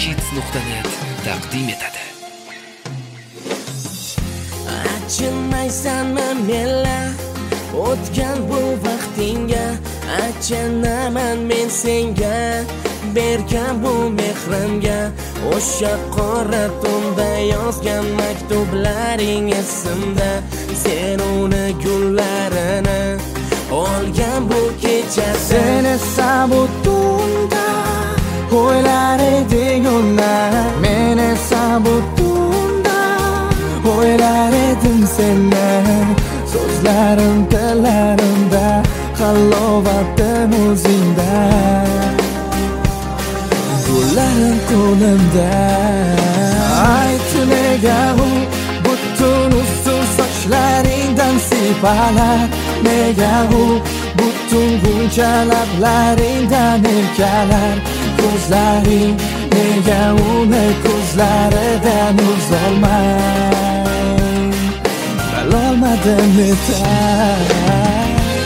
Hits.net taqdim etadi. Achinmaysanmi menla o'tgan bu vaqtingga? Achinaman men senga bergan bu mehrimga. O'sha qora tunda yozgan maktublaring esimda. Sen uni gullarini olgan bu kecha. Sen esa bu tunda o'ylar eding uni. Men esa bu tunda o'ylar edim seni. So'zlarim tillarimda, halovatim o'zingda. Gullarim qo'limda. Ayt nega u butun uzun sochlaringdan sipalar? Nega u butun g'uncha lablaringdan erkalar? Ko'zlaring nega uni ko'zlaridan uzolmay? Bilolmadim yetar.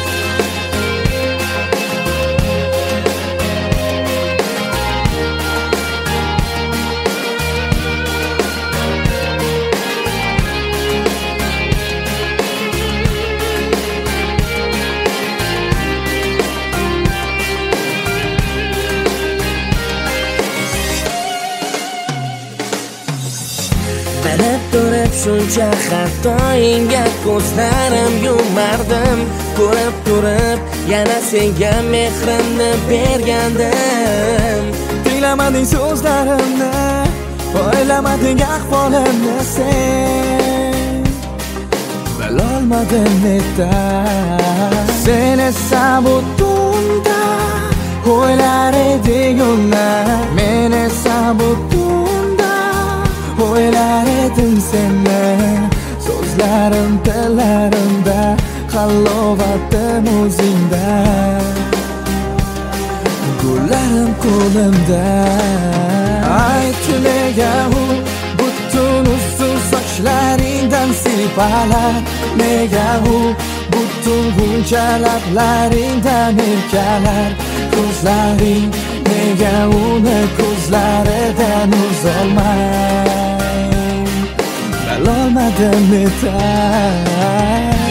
Bilib turib shuncha xatoingga ko'zlarim yumardim. Ko'rib turib yana senga mehrimni bergandim. Tinglamading so'zlarimni, o'ylamading ahvolimni sen. Bilolmadim netar. Sen esa bu tunda o'ylar eding uni. Men esa bu tunda o'ylar edim seni. So'zlarim tillarimda, halovatim o'zingda. Gullarim qo'limda. Ayt nega u butun uzun sochlaringdan sipalar? Nega u butun g'uncha lablaringdan erkalar? Ko'zlaring nega uni ko'zlaridan uzolmay? Bilolmadim netar.